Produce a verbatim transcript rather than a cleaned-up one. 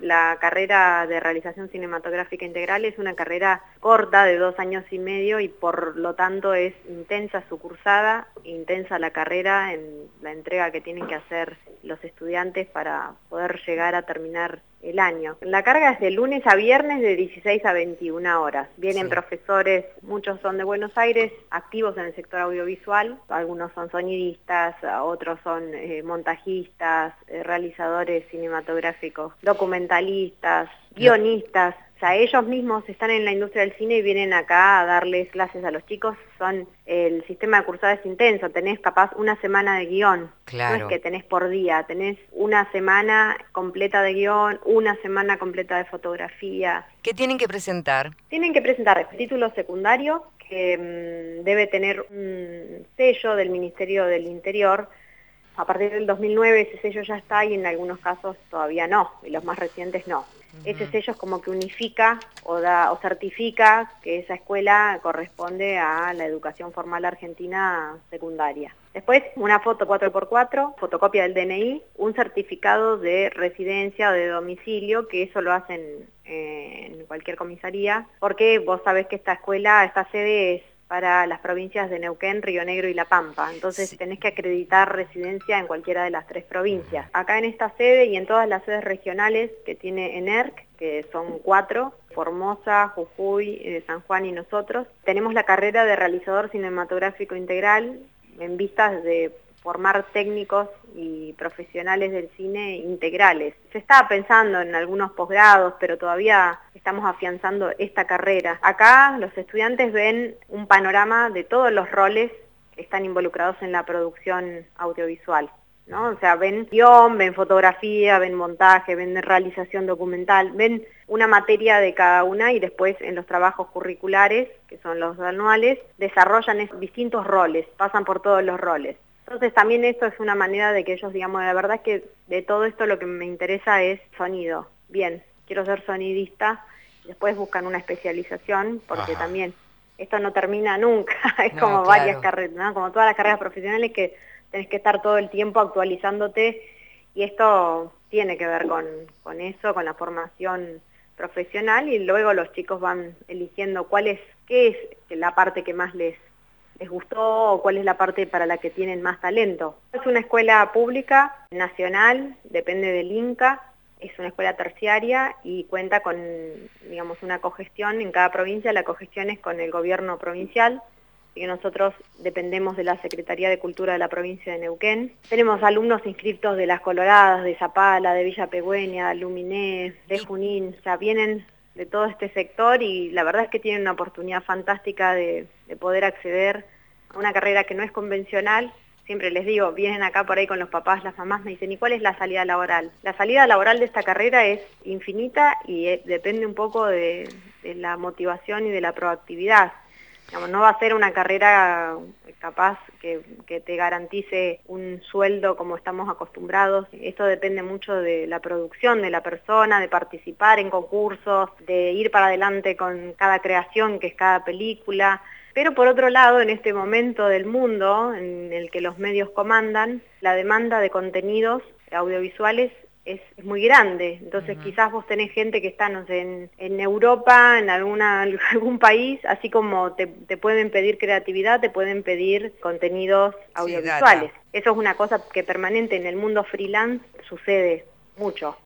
la carrera de realización cinematográfica integral es una carrera corta de dos años y medio y por lo tanto es intensa su cursada, intensa la carrera en la entrega que tienen que hacer los estudiantes para poder llegar a terminar el año. La carga es de lunes a viernes de dieciséis a veintiuna horas. Vienen Sí. profesores, muchos son de Buenos Aires, activos en el sector audiovisual, algunos son sonidistas, otros son eh, montajistas, eh, realizadores cinematográficos, documentalistas, guionistas. O sea, ellos mismos están en la industria del cine y vienen acá a darles clases a los chicos. Son, el sistema de cursada es intenso, tenés capaz una semana de guión. Claro. No es que tenés por día, tenés una semana completa de guión, una semana completa de fotografía. ¿Qué tienen que presentar? Tienen que presentar título secundario, que mmm, debe tener un sello del Ministerio del Interior. A partir del dos mil nueve ese sello ya está y en algunos casos todavía no, y los más recientes no. Uh-huh. Ese sello es como que unifica o, da, o certifica que esa escuela corresponde a la educación formal argentina secundaria. Después, una foto cuatro por cuatro, fotocopia del D N I, un certificado de residencia o de domicilio, que eso lo hacen eh, en cualquier comisaría, porque vos sabés que esta escuela, esta sede es para las provincias de Neuquén, Río Negro y La Pampa. Entonces sí. Tenés que acreditar residencia en cualquiera de las tres provincias. Acá en esta sede y en todas las sedes regionales que tiene ENERC, que son cuatro, Formosa, Jujuy, eh, San Juan y nosotros, tenemos la carrera de realizador cinematográfico integral en vistas de formar técnicos y profesionales del cine integrales. Se estaba pensando en algunos posgrados, pero todavía estamos afianzando esta carrera. Acá los estudiantes ven un panorama de todos los roles que están involucrados en la producción audiovisual, ¿no? O sea, ven guión, ven fotografía, ven montaje, ven realización documental, ven una materia de cada una y después en los trabajos curriculares, que son los anuales, desarrollan esos distintos roles, pasan por todos los roles. Entonces también esto es una manera de que ellos, digamos, la verdad es que de todo esto lo que me interesa es sonido. Bien, quiero ser sonidista, después buscan una especialización, porque Ajá. también esto no termina nunca, es no, como claro. varias carreras, ¿no? Como todas las carreras profesionales que tenés que estar todo el tiempo actualizándote y esto tiene que ver con, con eso, con la formación profesional y luego los chicos van eligiendo cuál es, qué es la parte que más les les gustó o cuál es la parte para la que tienen más talento. Es una escuela pública, nacional, depende del INCA, es una escuela terciaria y cuenta con, digamos, una cogestión en cada provincia. La cogestión es con el gobierno provincial, así que nosotros dependemos de la Secretaría de Cultura de la provincia de Neuquén. Tenemos alumnos inscriptos de Las Coloradas, de Zapala, de Villa Pegüeña, Luminé, de Junín, o sea, vienen de todo este sector y la verdad es que tienen una oportunidad fantástica de, de poder acceder a una carrera que no es convencional. Siempre les digo, vienen acá por ahí con los papás, las mamás, me dicen, ¿y cuál es la salida laboral? La salida laboral de esta carrera es infinita y es, depende un poco de, de la motivación y de la proactividad. Digamos, no va a ser una carrera capaz que, que te garantice un sueldo como estamos acostumbrados. Esto depende mucho de la producción de la persona, de participar en concursos, de ir para adelante con cada creación que es cada película. Pero por otro lado, en este momento del mundo en el que los medios comandan, la demanda de contenidos audiovisuales Es, es muy grande, entonces uh-huh. quizás vos tenés gente que está, no sé, en, en Europa, en alguna, algún país, así como te, te pueden pedir creatividad, te pueden pedir contenidos audiovisuales. Sí, eso es una cosa que permanente en el mundo freelance sucede mucho.